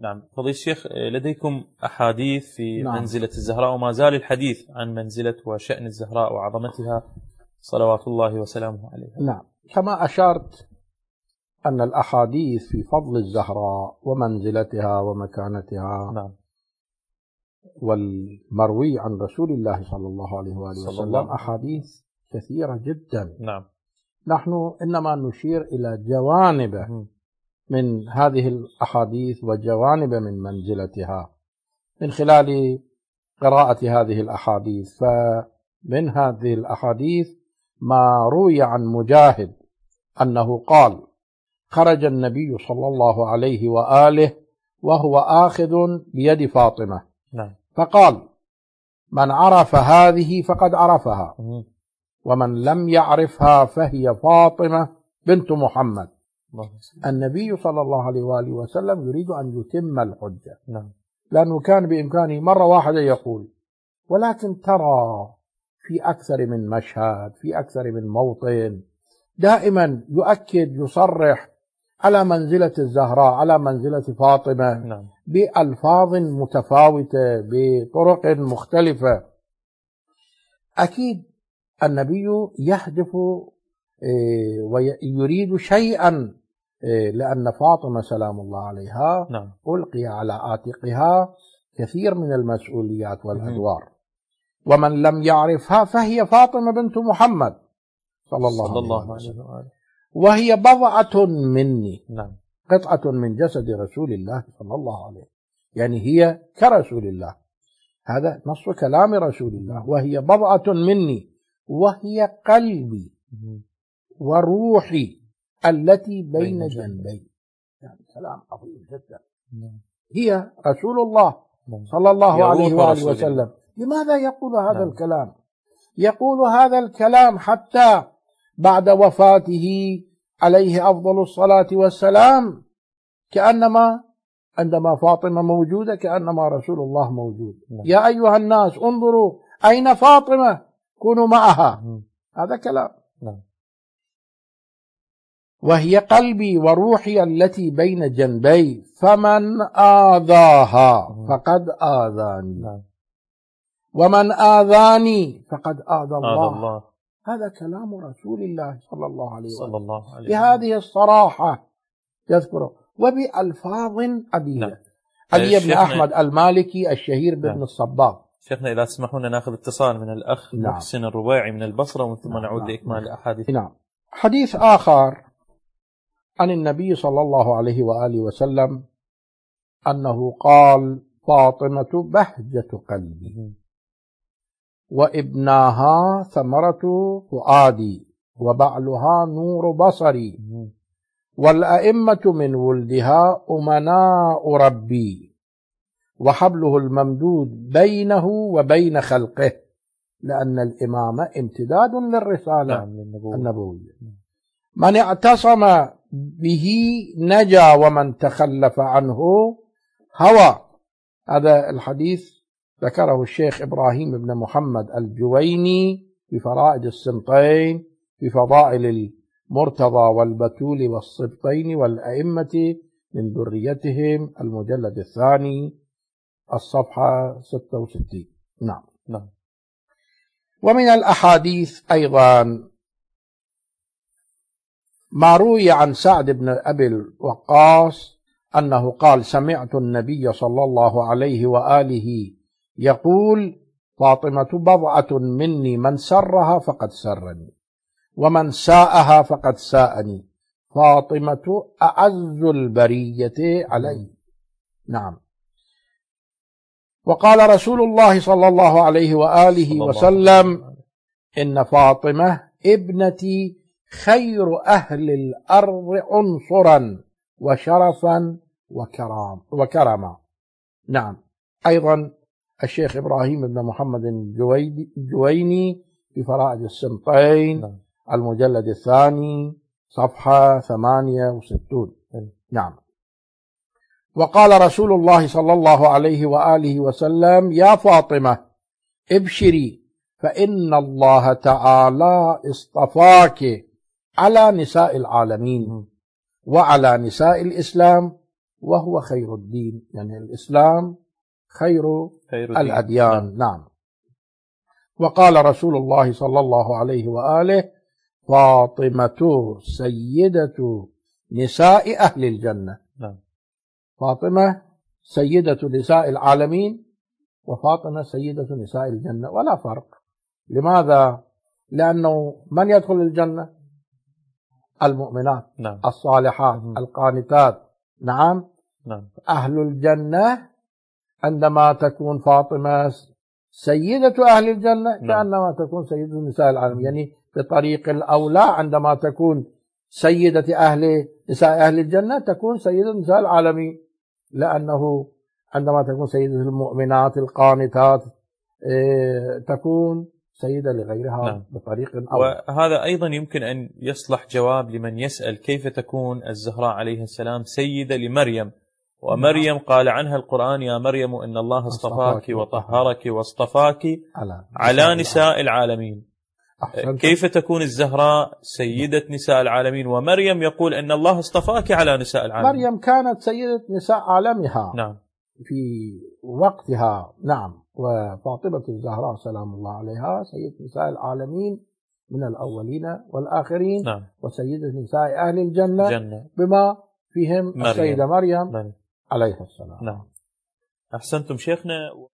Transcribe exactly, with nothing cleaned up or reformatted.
نعم. فضيلة الشيخ، لديكم أحاديث في نعم. منزلة الزهراء، وما زال الحديث عن منزلة وشأن الزهراء وعظمتها صلوات الله وسلامه عليها. نعم، كما أشرت أن الأحاديث في فضل الزهراء ومنزلتها ومكانتها نعم. والمروي عن رسول الله صلى الله عليه وآله وسلم أحاديث كثيرة جدا. نعم. نحن إنما نشير إلى جوانب م. من هذه الأحاديث وجوانب من منزلتها من خلال قراءة هذه الأحاديث. فمن هذه الأحاديث ما روي عن مجاهد أنه قال: خرج النبي صلى الله عليه وآله وهو آخذ بيد فاطمة. نعم. فقال: من عرف هذه فقد عرفها، م. ومن لم يعرفها فهي فاطمة بنت محمد. الله. النبي صلى الله عليه وآله وسلم يريد أن يتم الحجة. نعم. لأنه كان بإمكانه مرة واحدة يقول، ولكن ترى في أكثر من مشهد، في أكثر من موطن، دائما يؤكد يصرح على منزلة الزهراء، على منزلة فاطمة. نعم. بألفاظ متفاوتة، بطرق مختلفة. أكيد النبي يهدف ويريد شيئا، لأن فاطمة سلام الله عليها نعم. ألقي على عاتقها كثير من المسؤوليات والأدوار. ومن لم يعرفها فهي فاطمة بنت محمد صلى الله, صلى الله عليه وسلم، وهي بضعة مني. نعم. قطعة من جسد رسول الله صلى الله عليه وسلم، يعني هي كرسول الله. هذا نص كلام رسول الله. وهي بضعة مني وهي قلبي وروحي التي بين جنبي. يعني كلام عظيم جدا. هي رسول الله صلى الله عليه وآله وسلم. لماذا يقول هذا نعم. الكلام؟ يقول هذا الكلام حتى بعد وفاته عليه أفضل الصلاة والسلام كأنما عندما فاطمة موجودة كأنما رسول الله موجود. نعم. يا أيها الناس انظروا أين فاطمة، كونوا معها. م. هذا كلام. نعم. وهي قلبي وروحي التي بين جنبي، فمن آذاها م. فقد آذاني. نعم. ومن آذاني فقد آذى الله. آذى الله. هذا كلام رسول الله صلى الله عليه وسلم، صلى الله عليه بهذه الصراحة يذكره وبألفاظ عديدة. نعم. علي بن أحمد المالكي الشهير بابن نعم. الصباغ. شيخنا إذا تسمحون ناخذ اتصال من الأخ نعم. محسن الرباعي من البصرة، ومن ثم نعم. نعود نعم. لإكمال الأحاديث. نعم. حديث آخر عن النبي صلى الله عليه وآله وسلم أنه قال: فاطمة بهجة قلبي وابناها ثمرة فؤادي وبعلها نور بصري والأئمة من ولدها أمناء ربي وحبله الممدود بينه وبين خلقه، لأن الإمامة امتداد للرسالة نعم. النبوية. من اعتصم به نجا ومن تخلف عنه هوى. هذا الحديث ذكره الشيخ إبراهيم بن محمد الجويني في فرائد السمطين في فضائل المرتضى والبتول والصبطين والأئمة من ذريتهم، المجلد الثاني الصفحة ستة وستين. نعم. نعم. ومن الأحاديث أيضا ما روي عن سعد بن أبي الوقاص أنه قال: سمعت النبي صلى الله عليه وآله يقول: فاطمة بضعة مني، من سرها فقد سرني ومن ساءها فقد ساءني، فاطمة أعز البرية علي. نعم. وقال رسول الله صلى الله عليه وآله وسلم: إن فاطمة ابنتي خير أهل الأرض عنصرا وشرفا وكرام وكرما. نعم. أيضا الشيخ إبراهيم بن محمد الجويني في فرائد السمطين نعم. المجلد الثاني صفحة ثمانية وستون. نعم. وقال رسول الله صلى الله عليه وآله وسلم: يا فاطمة ابشري، فإن الله تعالى اصطفاك على نساء العالمين وعلى نساء الإسلام وهو خير الدين، يعني الإسلام خير, خير الأديان. نعم. نعم. وقال رسول الله صلى الله عليه وآله: فاطمة سيدة نساء أهل الجنة. نعم. فاطمة سيدة نساء العالمين، وفاطمة سيدة نساء الجنة، ولا فرق. لماذا؟ لأنه من يدخل الجنة؟ المؤمنات. نعم. الصالحات. نعم. القانتات. نعم. نعم. أهل الجنة عندما تكون فاطمة سيدة أهل الجنة كأنما تكون سيدة نساء العالمين، يعني بطريق الأولى عندما تكون سيدة أهل نساء أهل الجنة تكون سيدة نساء العالمين، لأنه عندما تكون سيدة المؤمنات القانتات تكون سيدة لغيرها. نعم. بطريق أولى. وهذا أيضا يمكن أن يصلح جواب لمن يسأل كيف تكون الزهراء عليه السلام سيدة لمريم، ومريم قال عنها القرآن: يا مريم إن الله اصطفاك وطهرك واصطفاك على نساء العالمين. كيف تكون الزهراء سيدة نساء العالمين ومريم يقول إن الله اصطفاك على نساء العالمين؟ مريم كانت سيدة نساء عالمها. نعم. في وقتها. نعم. وفاطمة الزهراء سلام الله عليها سيدة نساء العالمين من الأولين والآخرين. نعم. وسيدة نساء أهل الجنة جنة. بما فيهم مريم. السيدة مريم مريم عليه السلام. نعم. أحسنتم شيخنا.